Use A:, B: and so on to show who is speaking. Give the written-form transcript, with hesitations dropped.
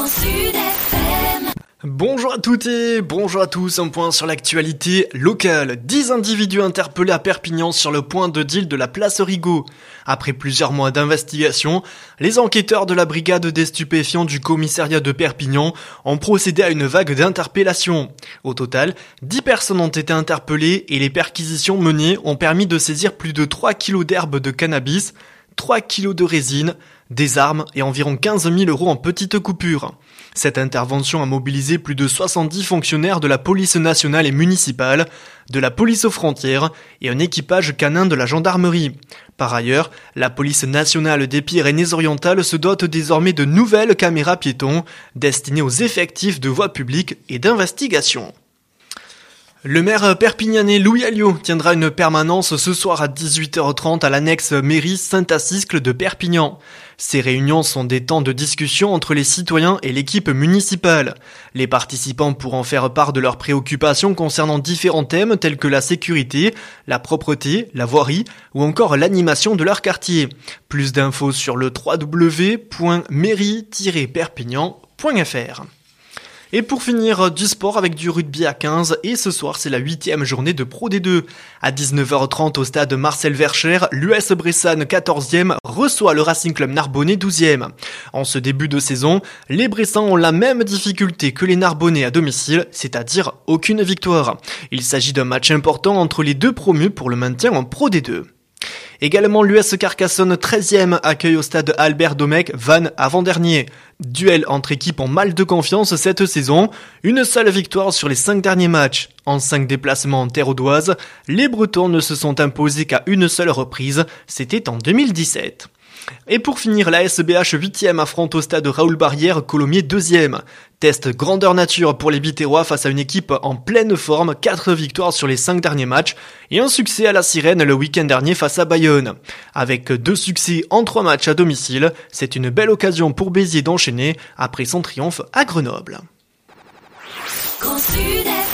A: Sud FM.
B: Bonjour à toutes et bonjour à tous, un point sur l'actualité locale. 10 individus interpellés à Perpignan sur le point de deal de la place Rigaud. Après plusieurs mois d'investigation, les enquêteurs de la brigade des stupéfiants du commissariat de Perpignan ont procédé à une vague d'interpellations. Au total, 10 personnes ont été interpellées et les perquisitions menées ont permis de saisir plus de 3 kilos d'herbe de cannabis, 3 kilos de résine, des armes et environ 15 000 € en petites coupures. Cette intervention a mobilisé plus de 70 fonctionnaires de la police nationale et municipale, de la police aux frontières et un équipage canin de la gendarmerie. Par ailleurs, la police nationale des Pyrénées-Orientales se dote désormais de nouvelles caméras piétons destinées aux effectifs de voie publique et d'investigation. Le maire perpignanais Louis Alliot tiendra une permanence ce soir à 18h30 à l'annexe mairie Saint-Aciscle de Perpignan. Ces réunions sont des temps de discussion entre les citoyens et l'équipe municipale. Les participants pourront faire part de leurs préoccupations concernant différents thèmes tels que la sécurité, la propreté, la voirie ou encore l'animation de leur quartier. Plus d'infos sur le www.mairie-perpignan.fr. Et pour finir, du sport avec du rugby à 15 et ce soir c'est la 8e journée de Pro D2. À 19h30 au stade Marcel Vercher, l'US Bressane 14e reçoit le Racing Club Narbonnais 12e. En ce début de saison, les Bressans ont la même difficulté que les Narbonnais à domicile, c'est-à-dire aucune victoire. Il s'agit d'un match important entre les deux promus pour le maintien en Pro D2. Également l'US Carcassonne 13e accueille au stade Albert Domecq Vannes avant-dernier. Duel entre équipes en mal de confiance cette saison, une seule victoire sur les 5 derniers matchs. En 5 déplacements en terre audoise, les Bretons ne se sont imposés qu'à une seule reprise, c'était en 2017. Et pour finir, la SBH 8e affronte au stade Raoul Barrière Colomiers 2e. Test grandeur nature pour les Biterrois face à une équipe en pleine forme, 4 victoires sur les 5 derniers matchs et un succès à la Sirène le week-end dernier face à Bayonne. Avec 2 succès en 3 matchs à domicile, c'est une belle occasion pour Béziers d'enchaîner après son triomphe à Grenoble.
A: Grand Sud FM.